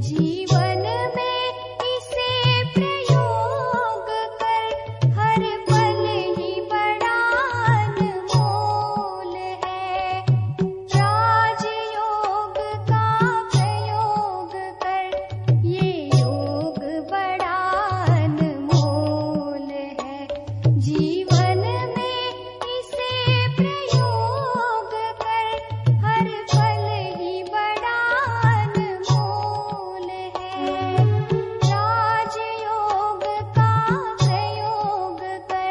जीवन में इसे प्रयोग कर हर पल ही बड़ा अनमोल है। राजयोग का प्रयोग कर ये योग बड़ा अनमोल है। जीवन में इसे प्रयोग कर हर पल ही बड़ा अनमोल है। राजयोग का प्रयोग कर।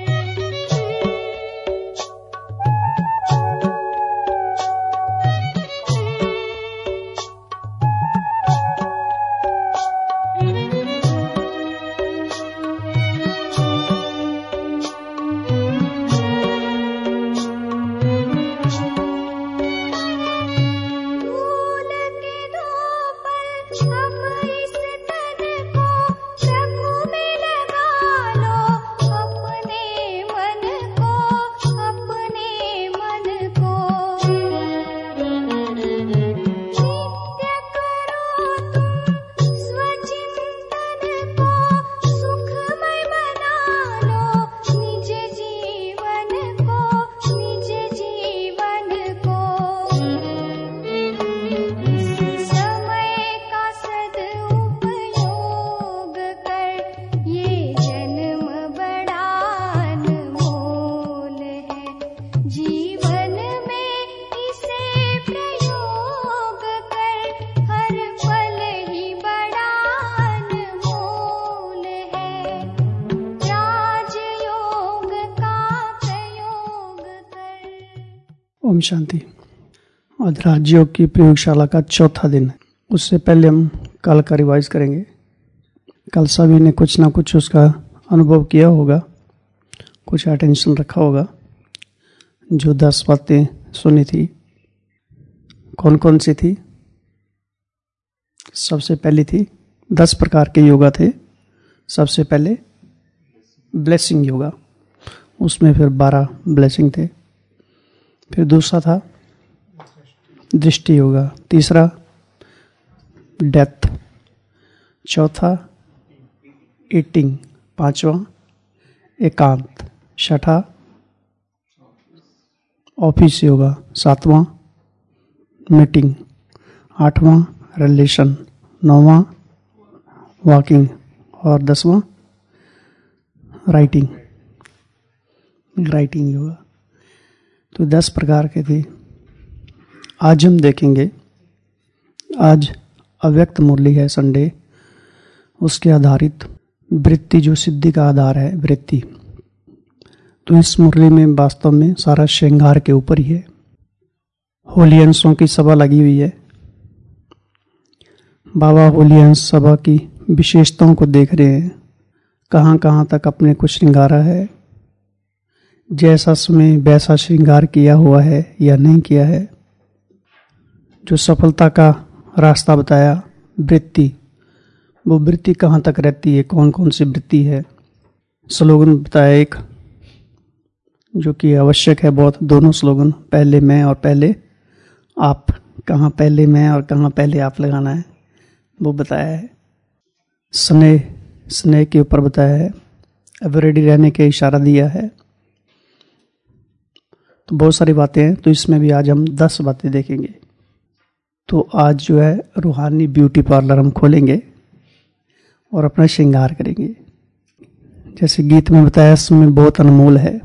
भूल के दो पल अब इस तन को प्रभु में लगा लो। अपने मन को नित्य करो तुम स्वचिंतन को। सुखमय बना लो निज जीवन को। इस समय का सदुपयोग कर ये जन्म बड़ा अनमोल है। जीवन में इसे प्रयोग कर हर पल ही बड़ा अनमोल है। राजयोग का प्रयोग कर। ओम शांति। आज राजयोग की प्रयोगशाला का चौथा दिन है। उससे पहले हम कल का रिवाइज करेंगे। कल सभी ने कुछ ना कुछ उसका अनुभव किया होगा, कुछ अटेंशन रखा होगा। जो 10 बातें सुनी थी, कौन कौन सी थी? सबसे पहली थी 10 प्रकार के योगा थे। सबसे पहले ब्लेसिंग योगा, उसमें फिर 12 ब्लेसिंग थे। फिर दूसरा था दृष्टि योगा। तीसरा डेथ। चौथा ईटिंग। पांचवा एकांत। छठा ऑफिस योगा। सातवां मीटिंग। आठवां रिलेशन। नौवां वॉकिंग। और 10वां राइटिंग योगा। तो 10 प्रकार के थे। आज हम देखेंगे, आज अव्यक्त मुरली है, संडे, उसके आधारित वृत्ति, जो सिद्धि का आधार है, वृत्ति। तो इस मुरली में वास्तव में सारा श्रृंगार के ऊपर ही है। होली अंशों की सभा लगी हुई है। बाबा होली अंश सभा की विशेषताओं को देख रहे हैं, कहाँ कहाँ तक अपने को श्रृंगारा है, जैसा समय वैसा श्रृंगार किया हुआ है या नहीं किया है। जो सफलता का रास्ता बताया, वृत्ति, वो वृत्ति कहाँ तक रहती है, कौन कौन सी वृत्ति है। स्लोगन बताया एक, जो कि आवश्यक है बहुत। दोनों स्लोगन, पहले मैं और पहले आप। कहाँ पहले मैं और कहाँ पहले आप लगाना है, वो बताया है। स्नेह के ऊपर बताया है। अब रेडी रहने के इशारा दिया है। तो बहुत सारी बातें हैं। तो इसमें भी आज हम 10 बातें देखेंगे। तो आज जो है रूहानी ब्यूटी पार्लर हम खोलेंगे और अपना श्रृंगार करेंगे। जैसे गीत में बताया, समय बहुत अनमोल है।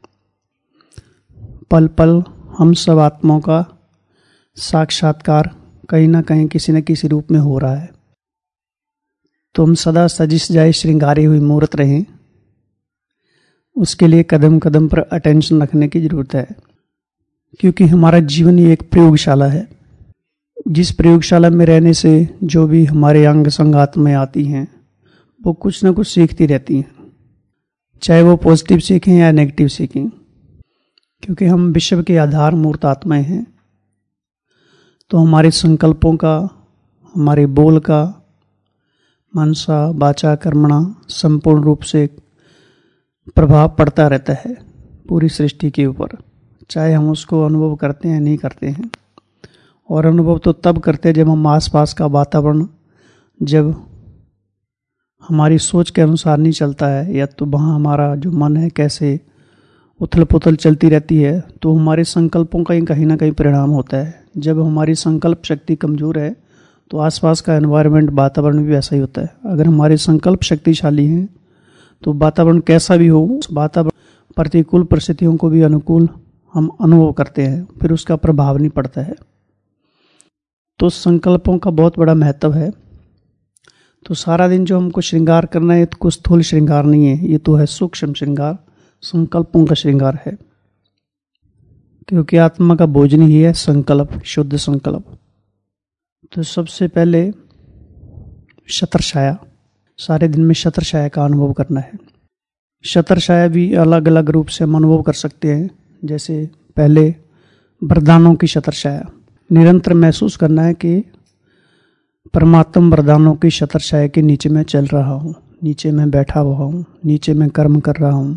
पल पल हम सब आत्माओं का साक्षात्कार कहीं ना कहीं किसी न किसी रूप में हो रहा है। तो हम सदा सजी सजाई श्रृंगारी हुई मूर्त रहें, उसके लिए कदम कदम पर अटेंशन रखने की जरूरत है। क्योंकि हमारा जीवन ही एक प्रयोगशाला है। जिस प्रयोगशाला में रहने से जो भी हमारे अंग संगात में आती हैं, वो कुछ ना कुछ सीखती रहती हैं, चाहे वो पॉजिटिव सीखें या नेगेटिव सीखें। क्योंकि हम विश्व के आधार मूर्त आत्माएं हैं। तो हमारे संकल्पों का, हमारे बोल का, मनसा वाचा कर्मणा संपूर्ण रूप से प्रभाव पड़ता रहता है पूरी सृष्टि के ऊपर, चाहे हम उसको अनुभव करते हैं नहीं करते हैं। और अनुभव तो तब करते हैं जब हम आसपास का वातावरण जब हमारी सोच के अनुसार नहीं चलता है, या तो वहाँ हमारा जो मन है कैसे उथल पुथल चलती रहती है, तो हमारे संकल्पों का ही कहीं ना कहीं परिणाम होता है। जब हमारी संकल्प शक्ति कमज़ोर है तो आसपास का एनवायरनमेंट, वातावरण भी वैसा ही होता है। अगर हमारे संकल्प शक्तिशाली हैं तो वातावरण कैसा भी हो, उस वातावरण प्रतिकूल परिस्थितियों को भी अनुकूल हम अनुभव करते हैं, फिर उसका प्रभाव नहीं पड़ता है। तो संकल्पों का बहुत बड़ा महत्व है। तो सारा दिन जो हमको श्रृंगार करना है, तो कुछ स्थूल श्रृंगार नहीं है, ये तो है सूक्ष्म श्रृंगार, संकल्पों का श्रृंगार है। क्योंकि आत्मा का भोजन ही है संकल्प, शुद्ध संकल्प। तो सबसे पहले छत्रछाया, सारे दिन में छत्रछाया का अनुभव करना है। छत्रछाया भी अलग अलग रूप से हम अनुभव कर सकते हैं। जैसे पहले वरदानों की छत्रछाया, निरंतर महसूस करना है कि परमात्म वरदानों की छत्रछाया के नीचे मैं चल रहा हूँ, नीचे मैं बैठा हुआ हूँ, नीचे मैं कर्म कर रहा हूँ।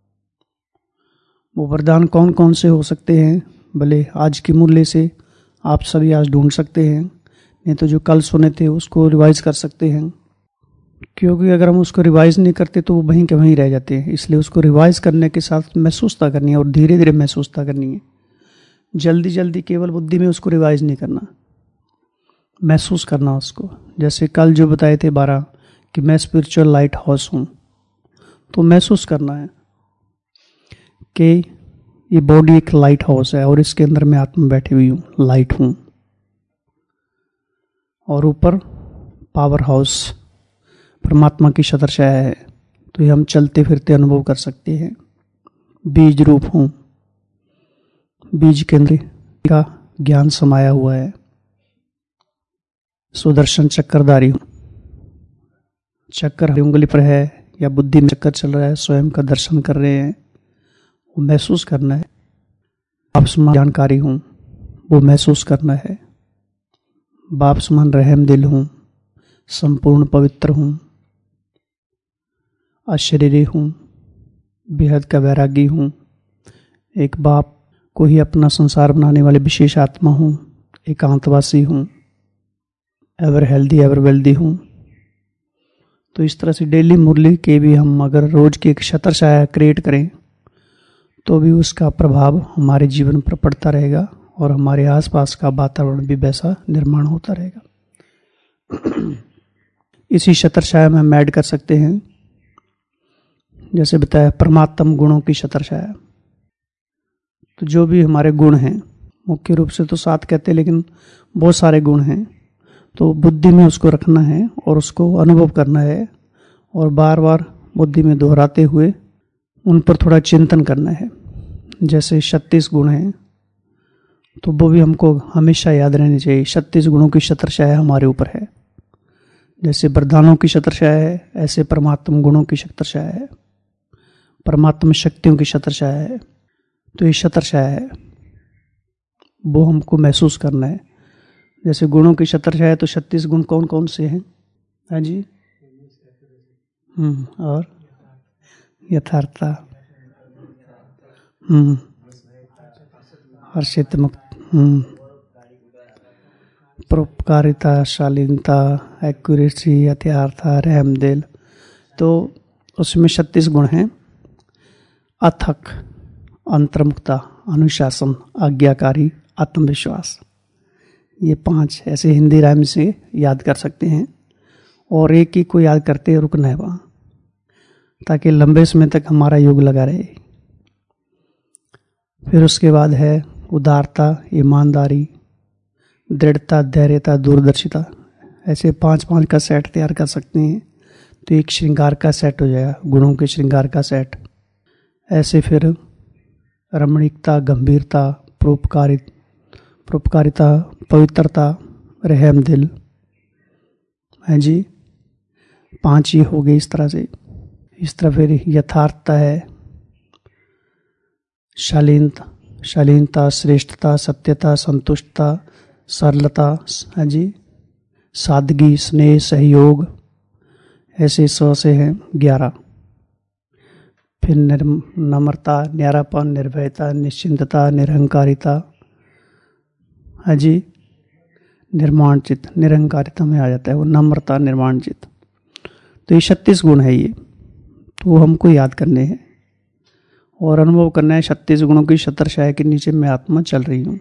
वो वरदान कौन कौन से हो सकते हैं, भले आज के मूल्य से आप सभी आज ढूंढ सकते हैं, नहीं तो जो कल सुने थे उसको रिवाइज कर सकते हैं। क्योंकि अगर हम उसको रिवाइज नहीं करते तो वो वहीं के वहीं रह जाते हैं। इसलिए उसको रिवाइज करने के साथ महसूसता करनी है और धीरे धीरे महसूसता करनी है। जल्दी जल्दी केवल बुद्धि में उसको रिवाइज नहीं करना, महसूस करना उसको। जैसे कल जो बताए थे 12 कि मैं स्पिरिचुअल लाइट हाउस हूँ, तो महसूस करना है कि ये बॉडी एक लाइट हाउस है और इसके अंदर मैं आत्मा बैठी हुई हूँ, लाइट हूँ। और ऊपर पावर हाउस परमात्मा की छत्रछाया है, तो ये हम चलते फिरते अनुभव कर सकते हैं। बीज रूप हूँ, बीज केंद्र का ज्ञान समाया हुआ है। सुदर्शन चक्रधारी हूँ, चक्कर उंगली पर है या बुद्धि में चक्कर चल रहा है, स्वयं का दर्शन कर रहे हैं, वो महसूस करना है। बाप समान जानकारी हूँ, वो महसूस करना है। बाप समान रहम दिल हूँ, संपूर्ण पवित्र हूँ, अशरीरी हूँ, बेहद का वैरागी हूँ, एक बाप को ही अपना संसार बनाने वाले विशेष आत्मा हूँ, एकांतवासी हूँ, एवर हेल्दी एवर वेल्दी हूँ। तो इस तरह से डेली मुरली के भी हम अगर रोज की एक छत्रछाया क्रिएट करें तो भी उसका प्रभाव हमारे जीवन पर पड़ता रहेगा और हमारे आसपास का वातावरण भी वैसा निर्माण होता रहेगा। इसी छत्रछाया में हम ऐड कर सकते हैं, जैसे बताया परमात्म गुणों की छत्रछाया। तो जो भी हमारे गुण हैं, मुख्य रूप से तो 7 कहते हैं, लेकिन बहुत सारे गुण हैं, तो बुद्धि में उसको रखना है और उसको अनुभव करना है और बार बार बुद्धि में दोहराते हुए उन पर थोड़ा चिंतन करना है। जैसे 36 गुण हैं, तो वो भी हमको हमेशा याद रहनी चाहिए। 36 गुणों की छत्रछाया हमारे ऊपर है। जैसे वरदानों की छत्रछाया है, ऐसे परमात्म गुणों की छत्रछाया है, परमात्म शक्तियों की छत्रछाया है। तो ये छत्रछाया है, वो हमको महसूस करना है। जैसे गुणों की छत्रछाया, तो 36 गुण कौन कौन से हैं? हाँ जी, और यथार्थता, हर्षित मुक्त, परोपकारिता, शालीनता, एक्यूरेसी, यथार्थता, रहम दिल। तो उसमें 36 गुण हैं। अथक, अंतर्मुखता, अनुशासन, आज्ञाकारी, आत्मविश्वास। ये 5 ऐसे हिंदी राइम से याद कर सकते हैं और एक ही को याद करते रुकना है वहाँ, ताकि लंबे समय तक हमारा योग लगा रहे। फिर उसके बाद है उदारता, ईमानदारी, दृढ़ता, धैर्यता, दूरदर्शिता। ऐसे 5-5 का सेट तैयार कर सकते हैं, तो एक श्रृंगार का सेट हो जाएगा, गुणों के श्रृंगार का सेट। ऐसे फिर रमणीकता, गंभीरता, परोपकारिता, पवित्रता, रहम दिल है जी, 5 ही हो गए। इस तरह से, इस तरह फिर यथार्थता है, शालीनता, श्रेष्ठता, सत्यता, संतुष्टता, सरलता है जी, सादगी, स्नेह, सहयोग। ऐसे 100 से हैं 11। फिर नम्रता, न्यारापन, निर्भयता, निश्चिंतता, निरहंकारिता है जी, निर्माण चित्त, निरंकारिता में आ जाता है वो, नम्रता, निर्माण चित्त। तो ये 36 गुण है ये, तो वो हमको याद करने हैं और अनुभव करना है। 36 गुणों की छत्रछाया के नीचे मैं आत्मा चल रही हूँ।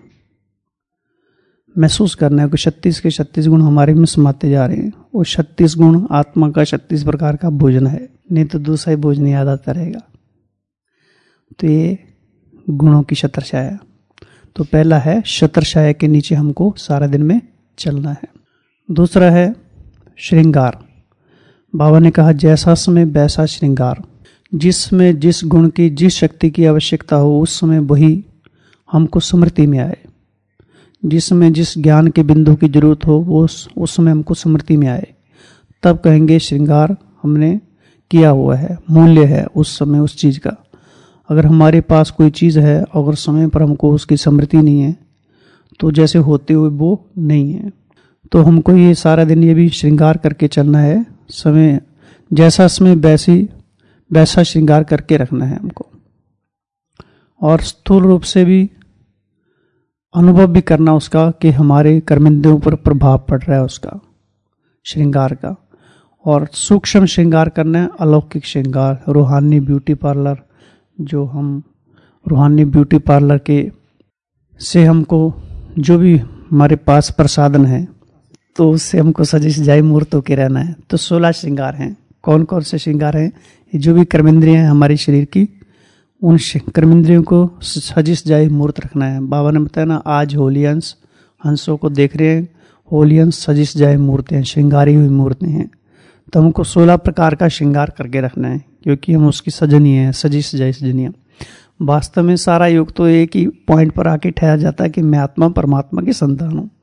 महसूस करना है कि 36 के 36 गुण हमारे में समाते जा रहे हैं। वो 36 गुण आत्मा का 36 प्रकार का भोजन है, नहीं तो दूसरा ही भोजन याद आता रहेगा। तो ये गुणों की छत्रछाया। तो पहला है छत्रछाया के नीचे हमको सारा दिन में चलना है। दूसरा है श्रृंगार। बाबा ने कहा जैसा समय वैसा श्रृंगार। जिसमें जिस गुण की, जिस शक्ति की आवश्यकता हो उस समय वही हमको स्मृति में आए। जिसमें जिस ज्ञान के बिंदु की जरूरत हो वो उस समय हमको स्मृति में आए, तब कहेंगे श्रृंगार हमने किया हुआ है, मूल्य है उस समय उस चीज़ का। अगर हमारे पास कोई चीज़ है अगर समय पर हमको उसकी स्मृति नहीं है तो जैसे होते हुए वो नहीं है। तो हमको ये सारा दिन ये भी श्रृंगार करके चलना है। समय जैसा समय वैसा श्रृंगार करके रखना है हमको, और स्थूल रूप से भी अनुभव भी करना उसका कि हमारे कर्मेंद्रियों पर प्रभाव पड़ रहा है उसका श्रृंगार का। और सूक्ष्म श्रृंगार करना है, अलौकिक श्रृंगार, रूहानी ब्यूटी पार्लर। जो हम रूहानी ब्यूटी पार्लर के से हमको जो भी हमारे पास प्रसाधन है तो उससे हमको सजी सजाई मूर्त होके रहना है। तो 16 श्रृंगार हैं। कौन कौन से श्रृंगार हैं? जो भी कर्मेंद्रियां हैं हमारे शरीर की, उन कर्मेंद्रियों को सजी सजाई मूर्त रखना है। बाबा ने बताया ना, आज होली अंश, हंसों को देख रहे हैं, होली अंश सजी सजाई मूर्तें हैं, श्रृंगारी हुई मूर्तें हैं। तो हमको 16 प्रकार का श्रृंगार करके रखना है, क्योंकि हम उसकी सजनी है, सजी सजाई सजनियाँ। वास्तव में सारा योग तो एक ही पॉइंट पर आके ठहर जाता है कि मैं आत्मा परमात्मा की संतान हूँ।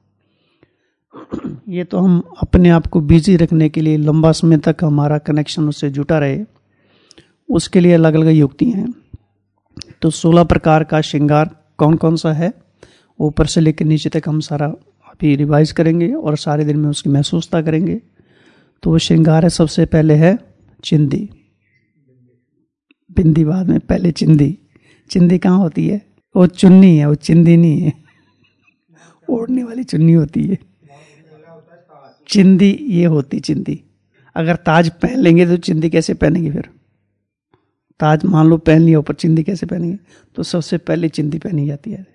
ये तो हम अपने आप को बिजी रखने के लिए, लंबा समय तक हमारा कनेक्शन उससे जुटा रहे, उसके लिए अलग अलग युक्तियाँ हैं। तो 16 प्रकार का श्रृंगार कौन कौन सा है, ऊपर से लेकर नीचे तक हम सारा अभी रिवाइज करेंगे और सारे दिन में उसकी महसूसता करेंगे। तो वो श्रृंगार है, सबसे पहले है चिंदी, बिंदी बाद में, पहले चिंदी। चिंदी कहाँ होती है? वो चुन्नी है, वो चिंदी नहीं है, ओढ़ने वाली चुन्नी होती है। चिंदी ये होती चिंदी। अगर ताज पहन लेंगे तो चिंदी कैसे पहनेंगे? फिर ताज मान लो पहन लिया, ऊपर चिंदी कैसे पहनेंगे? तो सबसे पहले चिंदी पहनी जाती है।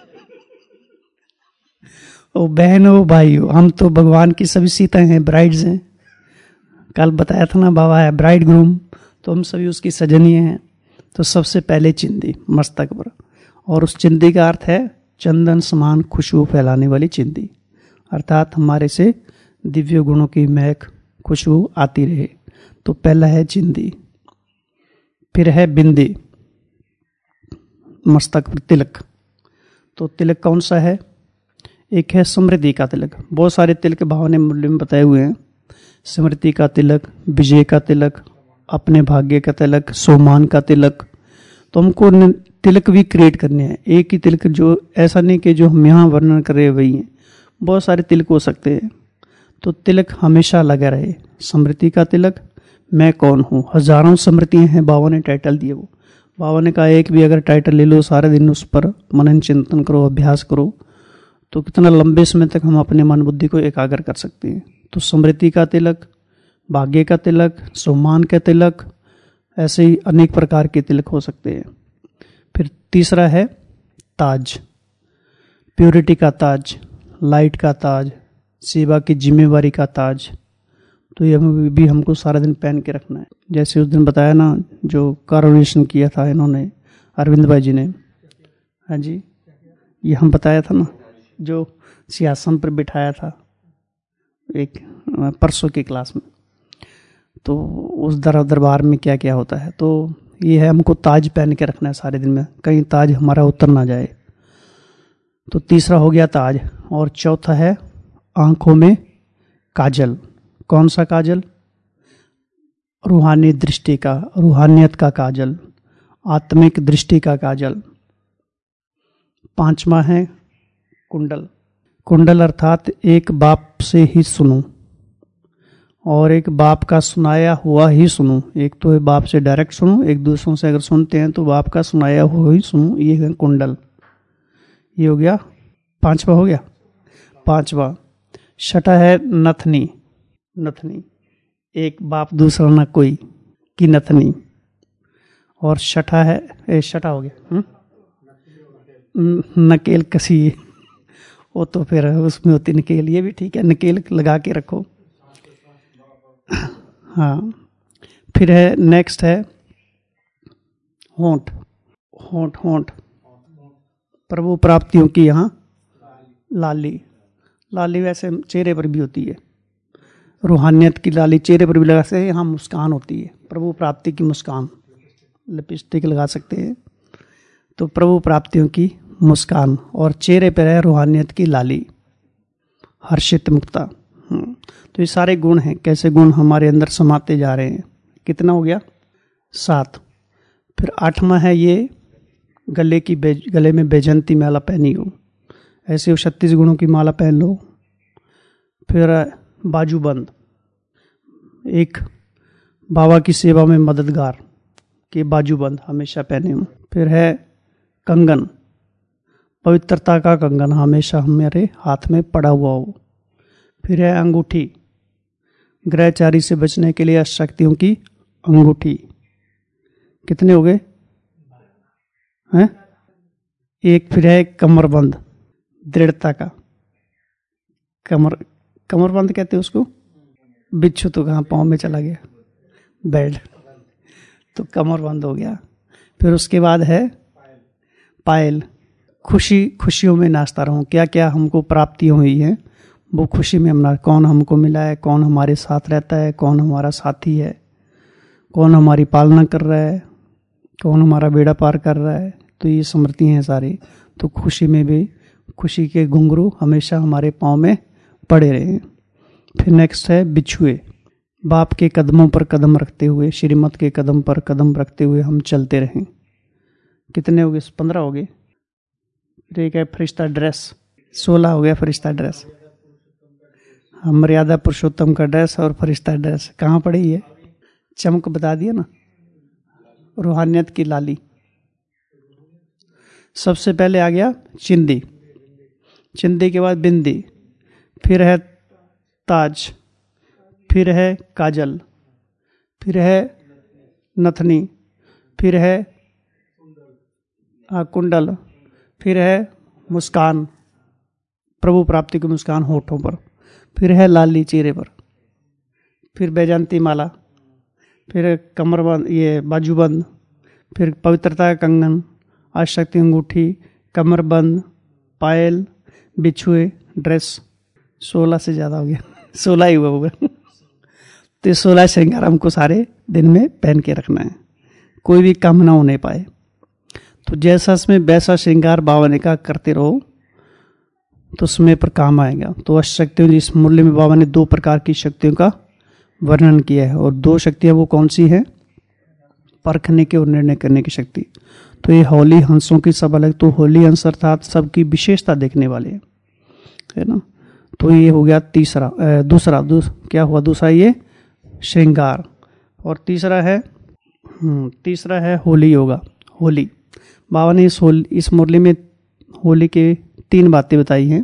ओ बहन हो भाई हो, हम तो भगवान की सभी सीताएं हैं, ब्राइड्स हैं। कल बताया था ना बाबा है ब्राइड ग्रूम, तो हम सभी उसकी सजनियां हैं। तो सबसे पहले चिंदी मस्तक पर, और उस चिंदी का अर्थ है चंदन समान खुशबू फैलाने वाली चिंदी, अर्थात हमारे से दिव्य गुणों की महक खुशबू आती रहे। तो पहला है चिंदी। फिर है बिंदी, मस्तक पर तिलक। तो तिलक कौन सा है? एक है समृद्धि का तिलक। बहुत सारे तिलक भाव ने मूल्य में बताए हुए हैं। स्मृति का तिलक, विजय का तिलक, अपने भाग्य का तिलक, सोमान का तिलक। तो हमको तिलक भी क्रिएट करने हैं। एक ही तिलक, जो ऐसा नहीं कि जो हम यहाँ वर्णन कर रहे हैं वही हैं, बहुत सारे तिलक हो सकते हैं। तो तिलक हमेशा लगा रहे। स्मृति का तिलक, मैं कौन हूँ, हजारों स्मृतियाँ हैं, बाबा ने टाइटल दिए। वो बाबा ने कहा एक भी अगर टाइटल ले लो, सारे दिन उस पर मनन चिंतन करो, अभ्यास करो, तो कितना लंबे समय तक हम अपने मन बुद्धि को एकाग्र कर सकते हैं। तो स्मृति का तिलक, भाग्य का तिलक, सम्मान का तिलक, ऐसे ही अनेक प्रकार के तिलक हो सकते हैं। फिर तीसरा है ताज, प्योरिटी का ताज, लाइट का ताज, सेवा की जिम्मेवारी का ताज। तो ये भी हमको सारा दिन पहन के रखना है। जैसे उस दिन बताया ना, जो कॉरोनेशन किया था इन्होंने, अरविंद भाई जी ने, हाँ जी, ये हम बताया था ना, जो सिंहासन पर बिठाया था एक परसों की क्लास में। तो उस दरबार में क्या क्या होता है, तो ये है हमको ताज पहन के रखना है सारे दिन में, कहीं ताज हमारा उतर ना जाए। तो तीसरा हो गया ताज। और चौथा है आंखों में काजल। कौन सा काजल? रूहानी दृष्टि का, रूहानियत का काजल, आत्मिक दृष्टि का काजल। पांचवा है कुंडल। कुंडल अर्थात एक बाप से ही सुनूं और एक बाप का सुनाया हुआ ही सुनूं। एक तो है बाप से डायरेक्ट सुनूं, एक दूसरों से अगर सुनते हैं तो बाप का सुनाया हुआ ही सुनूं। ये है कुंडल। ये हो गया पांचवा, हो गया पांचवा। छठा है नथनी, नथनी एक बाप दूसरा न कोई की नथनी। और छठा है छठा हो गया नकेल कसी, वो तो फिर उसमें होती नकेल, ये भी ठीक है, नकेल लगा के रखो। हाँ, फिर है नेक्स्ट है होंठ, होंठ होंठ प्रभु प्राप्तियों की यहाँ लाली, लाली वैसे चेहरे पर भी होती है, रूहानियत की लाली चेहरे पर भी लगा सकते हैं, यहाँ मुस्कान होती है, प्रभु प्राप्ति की मुस्कान, लिपस्टिक लगा सकते हैं। तो प्रभु प्राप्तियों की मुस्कान और चेहरे पर है रूहानियत की लाली, हर्षित मुक्ता। तो ये सारे गुण हैं, कैसे गुण हमारे अंदर समाते जा रहे हैं। कितना हो गया? 7। फिर 8वां है ये गले में बैजंती माला पहनी हो, ऐसे 36 गुणों की माला पहन लो। फिर बाजूबंद, एक बाबा की सेवा में मददगार के बाजूबंद हमेशा पहने हो। फिर है कंगन, पवित्रता का कंगन हमेशा हमारे हाथ में पड़ा हुआ हो। फिर है अंगूठी, ग्रहचारी से बचने के लिए अशक्तियों की अंगूठी। कितने हो गए हैं? एक फिर है कमरबंद, दृढ़ता का कमरबंद कहते हैं उसको। बिच्छू तो कहाँ पाँव में चला गया, बेल्ट, तो कमरबंद हो गया। फिर उसके बाद है पायल, खुशियों में नाचता रहूं, क्या क्या हमको प्राप्तियां हुई हैं वो खुशी में हम, कौन हमको मिला है, कौन हमारे साथ रहता है, कौन हमारा साथी है, कौन हमारी पालना कर रहा है, कौन हमारा बेड़ा पार कर रहा है। तो ये स्मृतियाँ हैं सारी। तो खुशी में भी खुशी के घुंघरू हमेशा हमारे पाँव में पड़े रहे। फिर नेक्स्ट है बिछुए, बाप के कदमों पर कदम रखते हुए, श्रीमत के कदम पर कदम रखते हुए हम चलते रहें। कितने हो गए? 15 हो गए। फिर एक है फरिश्ता ड्रेस, 16 हो गया फरिश्ता ड्रेस। मर्यादा पुरुषोत्तम का ड्रेस और फरिश्ता ड्रेस कहाँ पड़ी है? चमक बता दिया ना, रूहानियत की लाली। सबसे पहले आ गया चिंदी, चिंदी के बाद बिंदी, फिर है ताज, फिर है काजल, फिर है नथनी, फिर है कुंडल, फिर है मुस्कान, प्रभु प्राप्ति की मुस्कान होठों पर, फिर है लाली चेहरे पर, फिर बैजंती माला, फिर कमरबंद, ये बाजूबंद, फिर पवित्रता का कंगन, आशक्ति अंगूठी, कमरबंद, पायल, बिछुए, ड्रेस। 16 से ज़्यादा हो गया, 16 ही हुआ होगा। तो 16 श्रृंगार हमको सारे दिन में पहन के रखना है, कोई भी कम ना होने पाए। तो जैसा इसमें वैसा श्रृंगार बाबा ने कहा करते रहो तो समय पर काम आएगा। तो अशक्तियों, इस मूल्य में बाबा ने 2 प्रकार की शक्तियों का वर्णन किया है, और 2 शक्तियां वो कौन सी हैं? परखने के और निर्णय करने की शक्ति। तो ये होली हंसों की सब अलग, तो होली हंस अर्थात सबकी विशेषता देखने वाले है ना। तो ये हो गया दूसरा क्या हुआ? दूसरा ये श्रृंगार। और तीसरा है होली योगा। होली बाबा ने इस मुरली में होली के 3 बातें बताई हैं।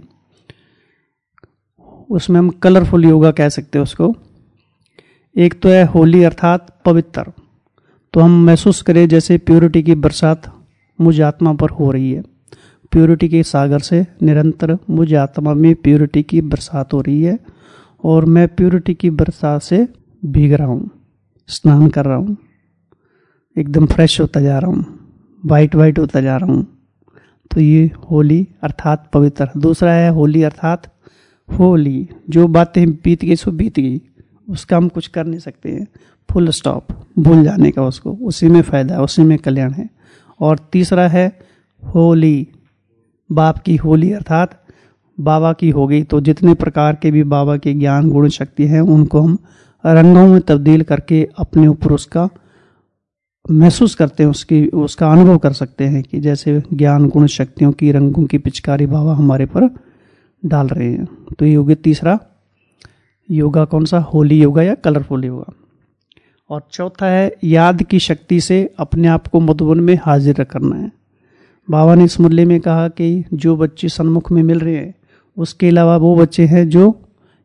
उसमें हम कलरफुल योगा कह सकते हैं उसको। एक तो है होली अर्थात पवित्र, तो हम महसूस करें जैसे प्योरिटी की बरसात मुझ आत्मा पर हो रही है। प्योरिटी के सागर से निरंतर मुझ आत्मा में प्योरिटी की बरसात हो रही है, और मैं प्योरिटी की बरसात से भीग रहा हूँ, स्नान कर रहा हूँ, एकदम फ्रेश होता जा रहा हूँ, वाइट होता जा रहा हूँ। तो ये होली अर्थात पवित्र। दूसरा है होली अर्थात होली, जो बातें बीत गई सो बीत गई, उसका हम कुछ कर नहीं सकते हैं, फुल स्टॉप, भूल जाने का उसको, उसी में फायदा है, उसी में कल्याण है। और तीसरा है होली, बाप की होली अर्थात बाबा की हो गई। तो जितने प्रकार के भी बाबा के ज्ञान गुण शक्ति हैं उनको हम रंगों में तब्दील करके अपने ऊपर उसका महसूस करते हैं, उसका अनुभव कर सकते हैं कि जैसे ज्ञान गुण शक्तियों की रंगों की पिचकारी बाबा हमारे पर डाल रहे हैं। तो ये हो गया तीसरा योगा, कौन सा? होली योगा या कलरफुल योगा। और चौथा है याद की शक्ति से अपने आप को मधुबन में हाजिर करना है। बाबा ने इस मुरली में कहा कि जो बच्चे सन्मुख में मिल रहे हैं, उसके अलावा वो बच्चे हैं जो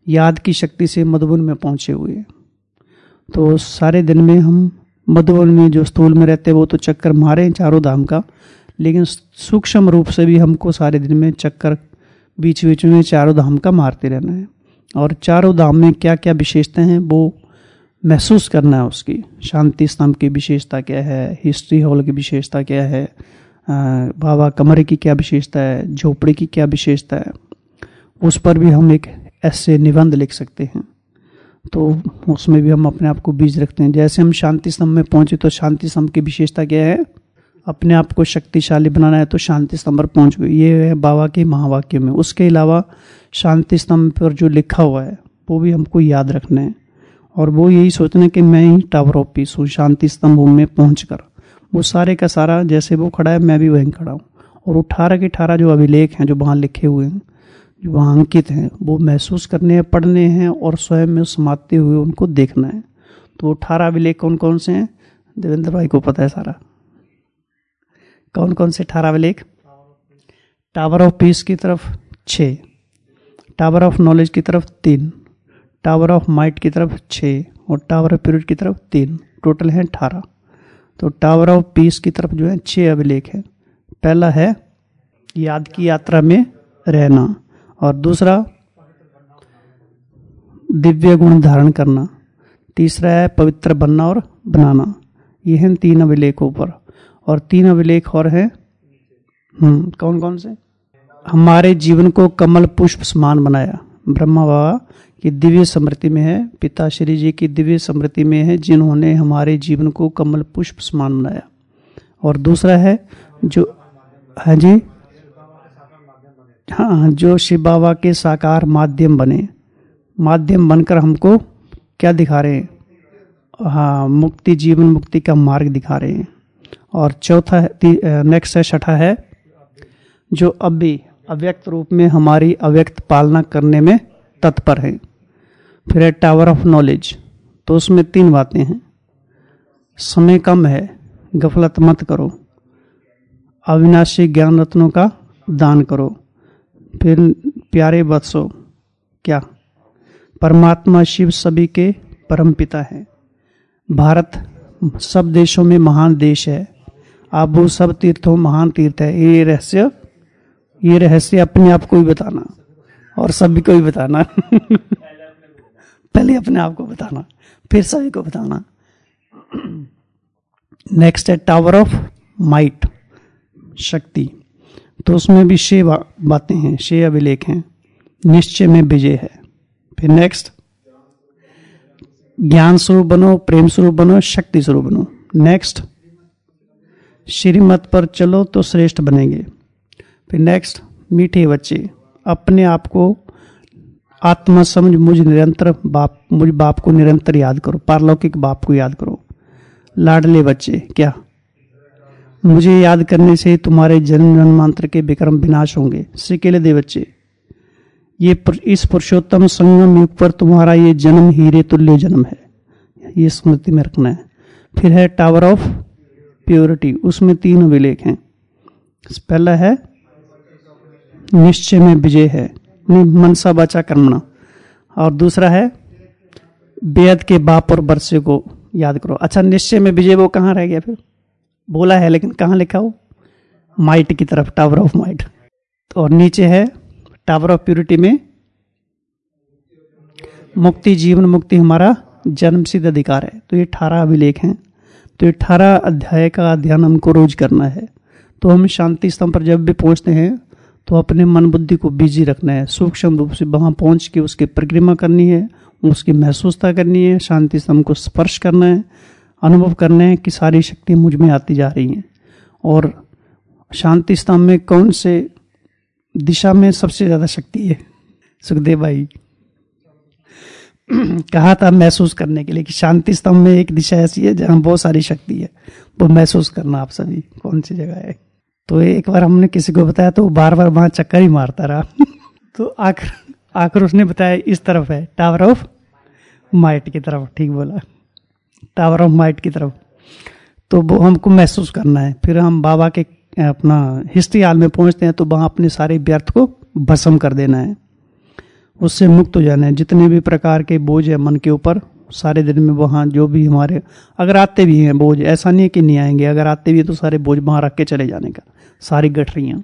याद की शक्ति से मधुबन में पहुंचे हुए हैं। तो सारे दिन में हम मधुबन में जो स्थूल में रहते हैं वो तो चक्कर मारे हैं चारों धाम का, लेकिन सूक्ष्म रूप से भी हमको सारे दिन में चक्कर बीच बीच में चारों धाम का मारते रहना है। और चारों धाम में क्या क्या विशेषताएं हैं वो महसूस करना है। उसकी शांति स्तंभ की विशेषता क्या है, हिस्ट्री हॉल की विशेषता क्या है, बाबा कमरे की क्या विशेषता है, झोपड़ी की क्या विशेषता है, उस पर भी हम एक ऐसे निबंध लिख सकते हैं। तो उसमें भी हम अपने आप को बीज रखते हैं। जैसे हम शांति स्तंभ में पहुंचे तो शांति स्तंभ की विशेषता क्या है, अपने आप को शक्तिशाली बनाना है तो शांति स्तंभ पर पहुंच गए, ये है बाबा के महावाक्य में। उसके अलावा शांति स्तंभ पर जो लिखा हुआ है वो भी हमको याद रखना है, और वो यही सोचना है कि मैं ही टावर ऑफ पीस हूँ शांति स्तंभ में पहुंचकर। वो सारे का सारा जैसे वो खड़ा है मैं भी वहीं खड़ा हूँ, और 18 के 18 जो अभिलेख हैं जो वहाँ लिखे हुए हैं, जो वहाँ अंकित हैं, वो महसूस करने हैं, पढ़ने हैं और स्वयं में समाते हुए उनको देखना है। तो 18 अभिलेख कौन कौन से हैं, देवेंद्र भाई को पता है सारा। कौन कौन से 18 अभिलेख? टावर ऑफ पीस की तरफ 6, टावर ऑफ नॉलेज की तरफ 3, टावर ऑफ माइट की तरफ 6 और टावर ऑफ प्यूरिटी की तरफ 3, टोटल हैं 18। तो टावर ऑफ पीस की तरफ जो है 6 अभिलेख है। पहला है याद की यात्रा में रहना, और दूसरा दिव्य गुण धारण करना, तीसरा है पवित्र बनना और बनाना। ये हैं 3 अभिलेखों पर, और 3 अभिलेख और हैं कौन कौन से? हमारे जीवन को कमल पुष्प समान बनाया, ब्रह्मा बाबा की दिव्य स्मृति में है, पिताश्री जी की दिव्य स्मृति में है, जिन्होंने हमारे जीवन को कमल पुष्प समान बनाया। और दूसरा है जो हाँ जी हाँ जो शिव बाबा के साकार माध्यम बने, माध्यम बनकर हमको क्या दिखा रहे हैं? हाँ, मुक्ति, जीवन मुक्ति का मार्ग दिखा रहे हैं। और चौथा नेक्स्ट है, छठा है जो अब भी अव्यक्त रूप में हमारी अव्यक्त पालना करने में तत्पर है। फिर है टावर ऑफ नॉलेज, तो उसमें 3 बातें हैं। समय कम है, गफलत मत करो, अविनाशी ज्ञान रत्नों का दान करो। फिर प्यारे वत्सो, क्या? परमात्मा शिव सभी के परम पिता है। भारत सब देशों में महान देश है, आबू सब तीर्थों महान तीर्थ है। ये रहस्य अपने आप को ही बताना और सभी को ही बताना पहले अपने आप को बताना, फिर सभी को बताना। नेक्स्ट है टावर ऑफ माइट, शक्ति, तो उसमें भी 6 बातें हैं, 6 अभिलेख हैं। निश्चय में विजय है। फिर नेक्स्ट ज्ञान स्वरूप बनो, प्रेम स्वरूप बनो, शक्ति स्वरूप बनो। नेक्स्ट श्रीमत पर चलो तो श्रेष्ठ बनेंगे। फिर नेक्स्ट मीठे बच्चे, अपने आप को आत्मा समझ मुझ बाप को निरंतर याद करो, पारलौकिक बाप को याद करो। लाडले बच्चे, क्या? मुझे याद करने से तुम्हारे जन्म जन्मांतर के विक्रम विनाश होंगे। सिकेले दे बच्चे, इस पुरुषोत्तम संगम युग पर तुम्हारा ये जन्म हीरे तुल्य जन्म है, ये स्मृति में रखना है। फिर है टावर ऑफ प्योरिटी, उसमें 3 अभिलेख हैं। पहला है निश्चय में विजय है, मनसा वाचा कर्मणा, और दूसरा है बेद के बाप और बरसे को याद करो। अच्छा, निश्चय में विजय वो कहाँ रह गया? फिर बोला है लेकिन कहाँ लिखा हो? माइट की तरफ, टावर ऑफ माइट। और नीचे है टावर ऑफ प्यूरिटी में मुक्ति, जीवन मुक्ति हमारा जन्म सिद्ध अधिकार है। तो ये 18 अभिलेख हैं। तो ये 18 अध्याय का अध्ययन हमको रोज करना है। तो हम शांति स्तंभ पर जब भी पहुंचते हैं तो अपने मन बुद्धि को बिजी रखना है, सूक्ष्म रूप से वहां पहुंच के उसकी परिक्रमा करनी है, उसकी महसूसता करनी है, शांति स्तंभ को स्पर्श करना है, अनुभव करना है कि सारी शक्ति मुझ में आती जा रही हैं। और शांति स्तंभ में कौन से दिशा में सबसे ज्यादा शक्ति है? सुखदेव भाई कहा था महसूस करने के लिए कि शांति स्तंभ में एक दिशा ऐसी है जहां बहुत सारी शक्ति है, वो महसूस करना आप सभी कौन सी जगह है। तो एक बार हमने किसी को बताया तो बार बार वहां चक्कर ही मारता रहा तो आखिर उसने बताया इस तरफ है, टावर ऑफ माइट की तरफ। ठीक बोला, टावर ऑफ माइट की तरफ। तो वो हमको महसूस करना है। फिर हम बाबा के अपना हिस्ट्री हाल में पहुंचते हैं तो वहां अपने सारे व्यर्थ को भस्म कर देना है। उससे मुक्त हो जाना है। जितने भी प्रकार के बोझ है मन के ऊपर, सारे दिन में वहाँ जो भी हमारे, अगर आते भी हैं बोझ, ऐसा नहीं है कि नहीं आएंगे, अगर आते भी हैं तो सारे बोझ वहाँ रख के चले जाने का, सारी गठरियाँ।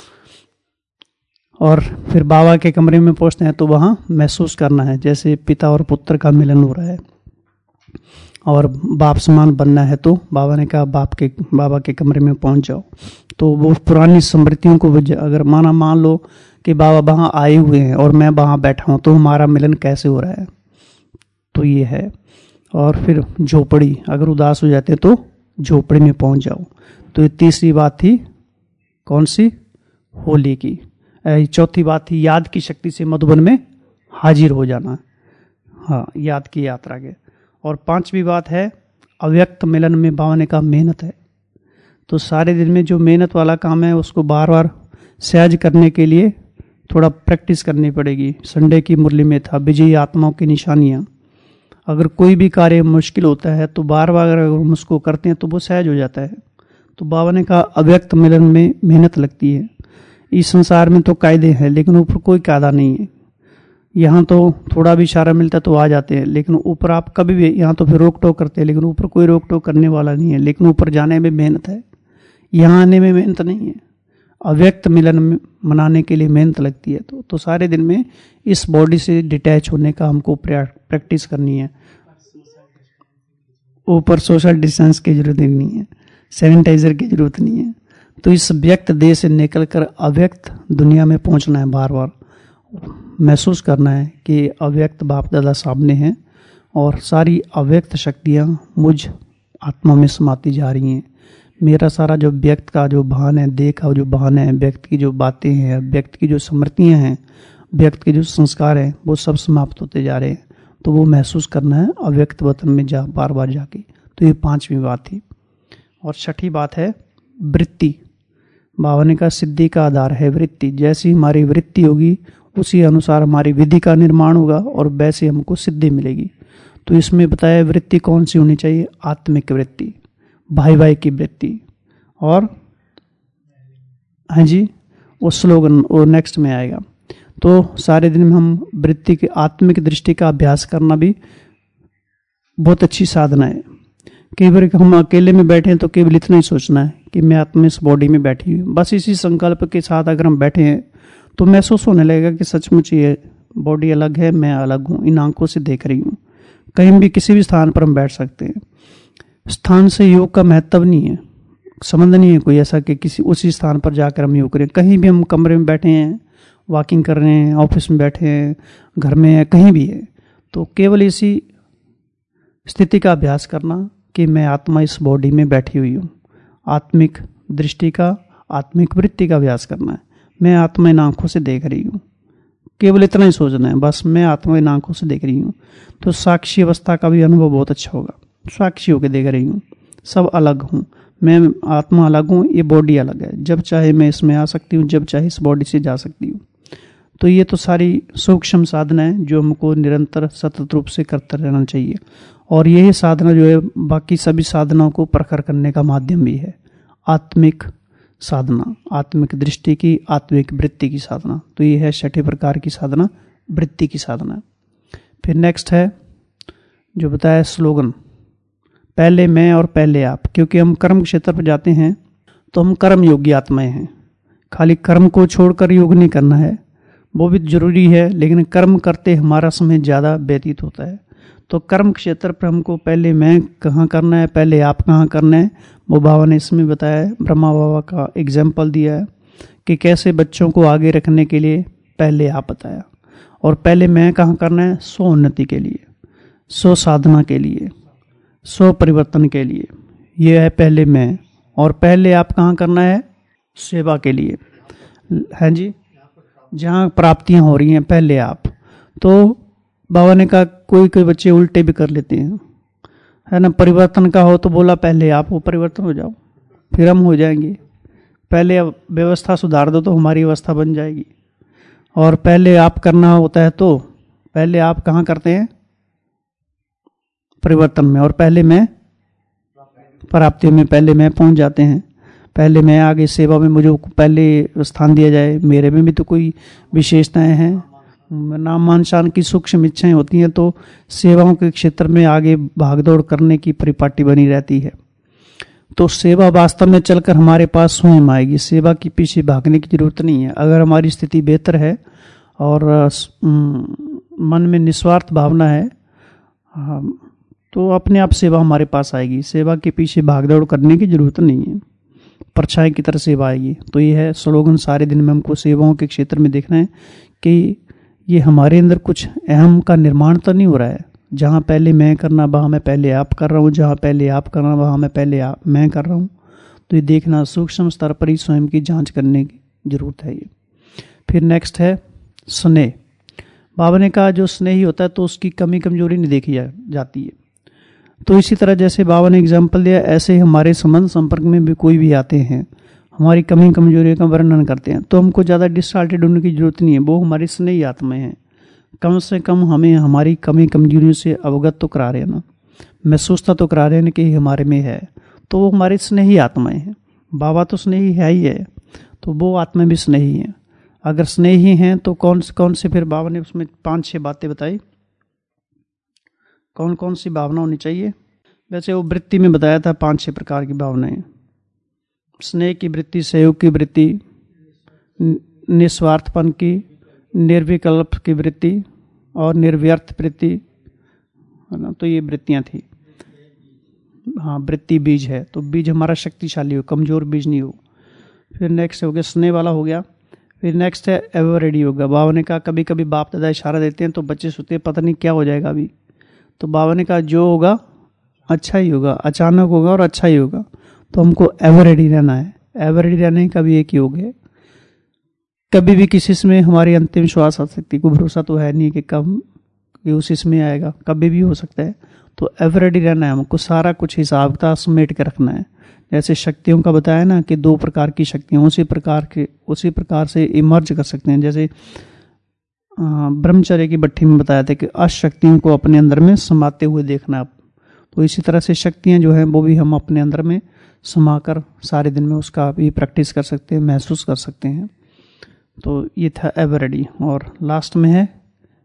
और फिर बाबा के कमरे में पहुँचते हैं तो वहाँ महसूस करना है जैसे पिता और पुत्र का मिलन हो रहा है, और बाप समान बनना है। तो बाबा ने कहा बाबा के कमरे में पहुँच जाओ। तो वो पुरानी स्मृतियों को अगर मान लो कि बाबा वहाँ आए हुए हैं और मैं वहाँ बैठा हूँ, तो हमारा मिलन कैसे हो रहा है, तो ये है। और फिर झोपड़ी, अगर उदास हो जाते हैं तो झोपड़ी में पहुँच जाओ। तो ये तीसरी बात थी कौन सी, होली की। चौथी बात थी याद की शक्ति से मधुबन में हाजिर हो जाना, हाँ, याद की यात्रा के। और पांचवी बात है अव्यक्त मिलन में बाबा ने कहा मेहनत है। तो सारे दिन में जो मेहनत वाला काम है उसको बार बार सहज करने के लिए थोड़ा प्रैक्टिस करनी पड़ेगी। संडे की मुरली में था विजयी आत्माओं की निशानियाँ। अगर कोई भी कार्य मुश्किल होता है तो बार बार अगर हम उसको करते हैं तो वो सहज हो जाता है। तो बाबा ने कहा अव्यक्त मिलन में मेहनत लगती है। इस संसार में तो कायदे हैं लेकिन ऊपर कोई कायदा नहीं है। यहाँ तो थोड़ा भी इशारा मिलता तो आ जाते हैं, लेकिन ऊपर आप कभी भी, यहाँ तो फिर रोक टोक करते हैं लेकिन ऊपर कोई रोक टोक करने वाला नहीं है। लेकिन ऊपर जाने में मेहनत है, यहाँ आने में मेहनत नहीं है। अव्यक्त मिलन मनाने के लिए मेहनत लगती है। तो सारे दिन में इस बॉडी से डिटैच होने का हमको प्रैक्टिस करनी है। ऊपर सोशल डिस्टेंस की जरूरत नहीं है, सैनिटाइजर की जरूरत नहीं है। तो इस व्यक्त देह से निकलकर अव्यक्त दुनिया में पहुंचना है। बार बार महसूस करना है कि अव्यक्त बाप दादा सामने हैं और सारी अव्यक्त शक्तियां मुझ आत्मा में समाती जा रही हैं। मेरा सारा जो व्यक्त का जो भान है, देह का जो भान है, व्यक्त की जो बातें हैं, व्यक्त की जो स्मृतियां हैं, व्यक्त के जो संस्कार हैं, वो सब समाप्त होते जा रहे हैं। तो वो महसूस करना है अव्यक्त वतन में बार बार जाके। तो ये पांचवी बात थी। और छठी बात है वृत्ति। बाबा ने कहा सिद्धि का आधार है वृत्ति। जैसी हमारी वृत्ति होगी उसी अनुसार हमारी विधि का निर्माण होगा और वैसे हमको सिद्धि मिलेगी। तो इसमें बताया वृत्ति कौन सी होनी चाहिए, आत्मिक वृत्ति, भाई की वृत्ति। और हाँ जी, वो स्लोगन वो नेक्स्ट में आएगा। तो सारे दिन में हम वृत्ति के आत्मिक दृष्टि का अभ्यास करना भी बहुत अच्छी साधना है। कई बार हम अकेले में बैठे हैं तो केवल इतना ही सोचना है कि मैं आत्मा इस बॉडी में बैठी हूँ। बस इसी संकल्प के साथ अगर हम बैठे हैं तो महसूस होने लगेगा कि सचमुच ये बॉडी अलग है, मैं अलग हूँ, इन आंखों से देख रही हूँ। कहीं भी किसी भी स्थान पर हम बैठ सकते हैं। स्थान से योग का महत्व नहीं है, संबंध नहीं है कोई ऐसा कि किसी उसी स्थान पर जाकर हम योग करें। कहीं भी हम कमरे में बैठे हैं, वॉकिंग कर रहे हैं, ऑफिस में बैठे हैं, घर में हैं, कहीं भी है, तो केवल इसी स्थिति का अभ्यास करना कि मैं आत्मा इस बॉडी में बैठी हुई हूँ। आत्मिक दृष्टि का, आत्मिक वृत्ति का अभ्यास करना है। मैं आत्मा इन आंखों से देख रही हूँ, केवल इतना ही सोचना है, बस मैं आत्मा इन आंखों से देख रही हूँ। तो साक्षी अवस्था का भी अनुभव बहुत अच्छा होगा। साक्षी होकर देख रही हूँ, सब अलग हूँ, मैं आत्मा अलग हूँ, ये बॉडी अलग है। जब चाहे मैं इसमें आ सकती हूँ, जब चाहे इस बॉडी से जा सकती हूँ। तो ये तो सारी सूक्ष्म साधना है जो हमको निरंतर सतत रूप से करते रहना चाहिए। और यही साधना जो है बाकी सभी साधनाओं को प्रखर करने का माध्यम भी है। आत्मिक साधना, आत्मिक दृष्टि की, आत्मिक वृत्ति की साधना। तो ये है छठे प्रकार की साधना, वृत्ति की साधना। फिर नेक्स्ट है जो बताया स्लोगन, पहले मैं और पहले आप। क्योंकि हम कर्म क्षेत्र पर जाते हैं तो हम कर्म योगी आत्माएं हैं। खाली कर्म को छोड़कर योग नहीं करना है, वो भी जरूरी है, लेकिन कर्म करते हमारा समय ज़्यादा व्यतीत होता है। तो कर्म क्षेत्र पर हमको पहले मैं कहाँ करना है, पहले आप कहाँ करना है, वो बाबा ने इसमें बताया है। ब्रह्मा बाबा का एग्जाम्पल दिया है कि कैसे बच्चों को आगे रखने के लिए पहले आप बताया। और पहले मैं कहाँ करना है, स्व उन्नति के लिए, स्व साधना के लिए, स्व परिवर्तन के लिए, ये है पहले मैं। और पहले आप कहाँ करना है, सेवा के लिए, है जी, जहाँ प्राप्तियाँ हो रही हैं पहले आप। तो बाबा ने कहा कोई कोई बच्चे उल्टे भी कर लेते हैं, है ना। परिवर्तन का हो तो बोला पहले आप वो परिवर्तन हो जाओ, फिर हम हो जाएंगे। पहले व्यवस्था सुधार दो तो हमारी व्यवस्था बन जाएगी। और पहले आप करना होता है तो पहले आप कहाँ करते हैं, परिवर्तन में। और पहले मैं प्राप्ति में, पहले मैं पहुँच जाते हैं। पहले मैं आगे सेवा में मुझे पहले स्थान दिया जाए। मेरे में भी तो कोई विशेषताएं हैं, नाम मान शान की सूक्ष्म इच्छाएं होती हैं तो सेवाओं के क्षेत्र में आगे भागदौड़ करने की परिपाटी बनी रहती है। तो सेवा वास्तव में चलकर हमारे पास स्वयं आएगी, सेवा के पीछे भागने की जरूरत नहीं है। अगर हमारी स्थिति बेहतर है और मन में निस्वार्थ भावना है तो अपने आप सेवा हमारे पास आएगी। सेवा के पीछे भागदौड़ करने की जरूरत नहीं है, परछाई की तरह सेवा आएगी। तो ये है स्लोगन। सारे दिन में हमको सेवाओं के क्षेत्र में देखना है कि ये हमारे अंदर कुछ अहम का निर्माण तो नहीं हो रहा है। जहाँ पहले मैं करना वहाँ मैं पहले आप कर रहा हूँ, जहाँ पहले आप करना वहाँ मैं पहले मैं कर रहा हूँ। तो ये देखना, सूक्ष्म स्तर पर ही स्वयं की जांच करने की जरूरत है ये। फिर नेक्स्ट है स्नेह। बाबा ने कहा जो स्नेही होता है तो उसकी कमी कमजोरी नहीं देखी जाती है। तो इसी तरह जैसे बाबा ने एग्जाम्पल दिया, ऐसे ही हमारे संबंध संपर्क में भी कोई भी आते हैं, हमारी कमी कमजोरी का वर्णन करते हैं, तो हमको ज़्यादा डिसहार्टेड होने की जरूरत नहीं है। वो हमारी स्नेही आत्माएं हैं। कम से कम हमें हमारी कमी कमजोरियों से अवगत तो करा रहे हैं ना, महसूसता तो करा रहे हैं कि हमारे में है, तो वो हमारी स्नेही आत्माएं हैं। बाबा तो स्नेही है ही है, तो वो आत्मा भी स्नेही है। अगर स्नेही हैं तो कौन से फिर बाबा ने उसमें 5-6 बातें बताई, कौन कौन सी भावना होनी चाहिए। वैसे वो वृत्ति में बताया था 5-6 प्रकार की भावनाएं। स्नेह की वृत्ति, सहयोग की वृत्ति, निस्वार्थपन की, निर्विकल्प की वृत्ति और निर्व्यर्थ वृत्ति, है ना। तो ये वृत्तियां थी। हाँ, वृत्ति बीज है, तो बीज हमारा शक्तिशाली हो, कमजोर बीज नहीं हो। फिर नेक्स्ट हो गया स्नेह वाला हो गया। फिर नेक्स्ट है एवर रेडी होगा। बाबा ने कहा कभी कभी बाप दादा इशारा देते हैं तो बच्चे सोचते हैं पता नहीं क्या हो जाएगा अभी। तो बाबा ने कहा जो होगा अच्छा ही होगा, अचानक होगा और अच्छा ही होगा। तो हमको एवर रेडी रहना है। एवर रेडी रहने का भी एक ही योग है। कभी भी किसी समय हमारी अंतिम श्वास आ सकती है, कोई भरोसा तो है नहीं कि कब कि उस इसमें आएगा, कभी भी हो सकता है। तो एवर रेडी रहना है हमको, सारा कुछ हिसाब किताब समेट के रखना है। जैसे शक्तियों का बताया ना कि 2 प्रकार की शक्तियाँ उसी प्रकार से इमर्ज कर सकते हैं। जैसे ब्रह्मचर्य की भट्टी में बताया था कि अशक्तियों को अपने अंदर में समाते हुए देखना है। तो इसी तरह से शक्तियाँ जो हैं वो भी हम अपने अंदर में समाकर सारे दिन में उसका भी प्रैक्टिस कर सकते हैं, महसूस कर सकते हैं। तो ये था एवर रेडी। और लास्ट में है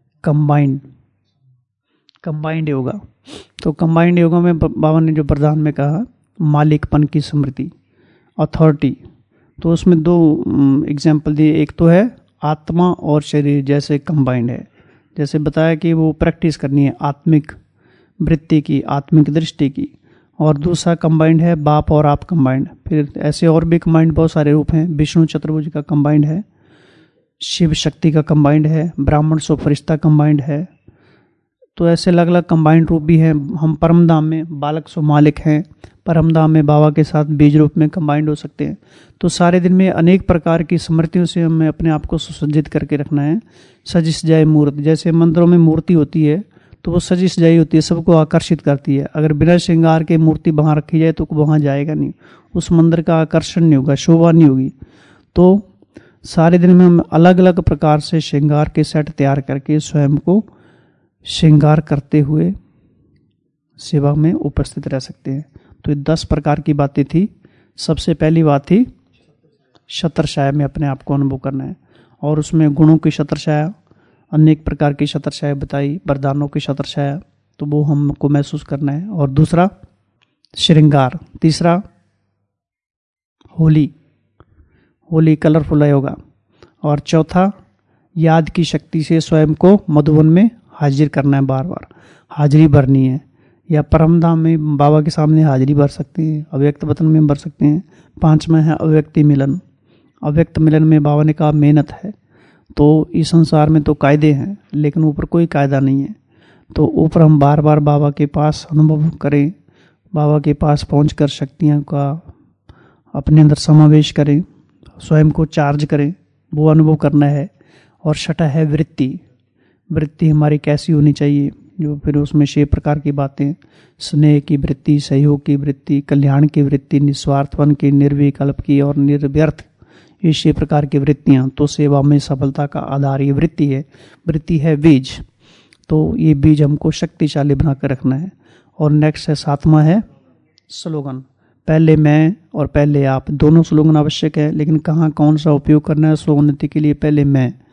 कंबाइंड योगा। तो कंबाइंड योगा में बाबा ने जो प्रधान में कहा मालिकपन की स्मृति, अथॉरिटी, तो उसमें 2 एग्जाम्पल दिए। एक तो है आत्मा और शरीर जैसे कंबाइंड है, जैसे बताया कि वो प्रैक्टिस करनी है आत्मिक वृत्ति की, आत्मिक दृष्टि की। और दूसरा कंबाइंड है बाप और आप कंबाइंड। फिर ऐसे और भी कंबाइंड बहुत सारे रूप हैं। विष्णु चतुर्भुज का कंबाइंड है, शिव शक्ति का कंबाइंड है, ब्राह्मण सो फरिश्ता कंबाइंड है। तो ऐसे अलग अलग कंबाइंड रूप भी हैं। हम परमधाम में बालक सो मालिक हैं, परमधाम में बाबा के साथ बीज रूप में कंबाइंड हो सकते हैं। तो सारे दिन में अनेक प्रकार की स्मृतियों से हमें अपने आप को सुसज्जित करके रखना है। सजिश जाए मूर्ति, जैसे मंदिरों में मूर्ति होती है तो वो सजी सजाई होती है, सबको आकर्षित करती है। अगर बिना श्रृंगार के मूर्ति वहाँ रखी जाए तो वहाँ जाएगा नहीं, उस मंदिर का आकर्षण नहीं होगा, शोभा नहीं होगी। तो सारे दिन में हम अलग अलग प्रकार से श्रृंगार के सेट तैयार करके स्वयं को श्रृंगार करते हुए सेवा में उपस्थित रह सकते हैं। तो ये 10 प्रकार की बातें थी। सबसे पहली बात थी छत्रछाया में अपने आप को अनुभव करना है, और उसमें गुणों की छत्रछाया, अनेक प्रकार की छत्रछाया बताई, वरदानों की छत्रछाया, तो वो हमको महसूस करना है। और दूसरा श्रृंगार, तीसरा होली कलरफुल होगा, और चौथा याद की शक्ति से स्वयं को मधुबन में हाजिर करना है, बार बार हाजिरी भरनी है। या परमधाम में बाबा के सामने हाजिरी भर सकते हैं, अव्यक्त वतन में भर सकते हैं। 5वां है अव्यक्ति मिलन। अव्यक्त मिलन में बाबा ने कहा मेहनत है। तो इस संसार में तो कायदे हैं लेकिन ऊपर कोई कायदा नहीं है। तो ऊपर हम बार बार बाबा के पास अनुभव करें, बाबा के पास पहुंचकर शक्तियों का अपने अंदर समावेश करें, स्वयं को चार्ज करें, वो अनुभव करना है। और 6 है वृत्ति हमारी कैसी होनी चाहिए, जो फिर उसमें 6 प्रकार की बातें, स्नेह की वृत्ति, सहयोग की वृत्ति, कल्याण की वृत्ति, निस्वार्थपन की, निर्विकल्प की और निर्व्यर्थ, ये 6 प्रकार की वृत्तियाँ। तो सेवा में सफलता का आधार ये वृत्ति है बीज। तो ये बीज हमको शक्तिशाली बनाकर रखना है। और नेक्स्ट है 7वां है स्लोगन, पहले मैं और पहले आप, दोनों स्लोगन आवश्यक है, लेकिन कहाँ कौन सा उपयोग करना है स्लोगन नीति के लिए। पहले मैं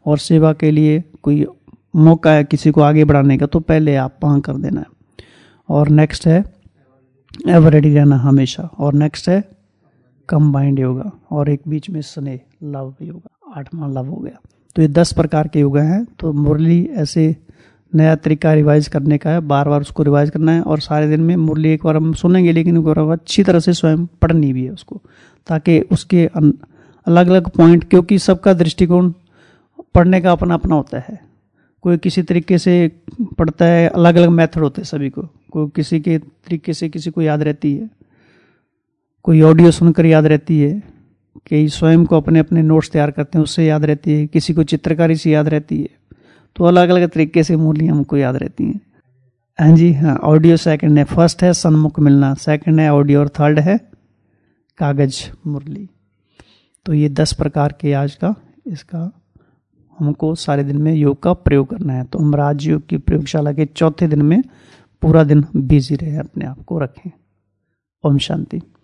और सेवा के लिए कोई मौका है किसी को आगे बढ़ाने का तो पहले आप वहाँ कर देना है। और नेक्स्ट है एवर रेडी रहना हमेशा, और नेक्स्ट है कंबाइंड योगा, और एक बीच में स्नेह लव योगा, 8वां लव हो गया। तो ये 10 प्रकार के योगा हैं। तो मुरली ऐसे नया तरीका रिवाइज करने का है, बार बार उसको रिवाइज करना है, और सारे दिन में मुरली एक बार हम सुनेंगे लेकिन एक बार अच्छी तरह से स्वयं पढ़नी भी है उसको, ताकि उसके अलग अलग पॉइंट, क्योंकि सबका दृष्टिकोण पढ़ने का अपना अपना होता है। कोई किसी तरीके से पढ़ता है, अलग अलग मेथड होते हैं सभी को, कोई किसी के तरीके से किसी को याद रहती है, कोई ऑडियो सुनकर याद रहती है, कई स्वयं को अपने अपने नोट्स तैयार करते हैं उससे याद रहती है, किसी को चित्रकारी से याद रहती है। तो अलग अलग तरीके से मुरली हमको याद रहती हैं। हाँ जी, हाँ, ऑडियो सेकंड है, फर्स्ट है सन्मुख मिलना, सेकंड है ऑडियो, और थर्ड है कागज मुरली। तो ये 10 प्रकार के आज का इसका हमको सारे दिन में योग का प्रयोग करना है। तो हम राजयोग की प्रयोगशाला के 4थे दिन में पूरा दिन बिजी रहे, अपने आप को रखें। ओम शांति।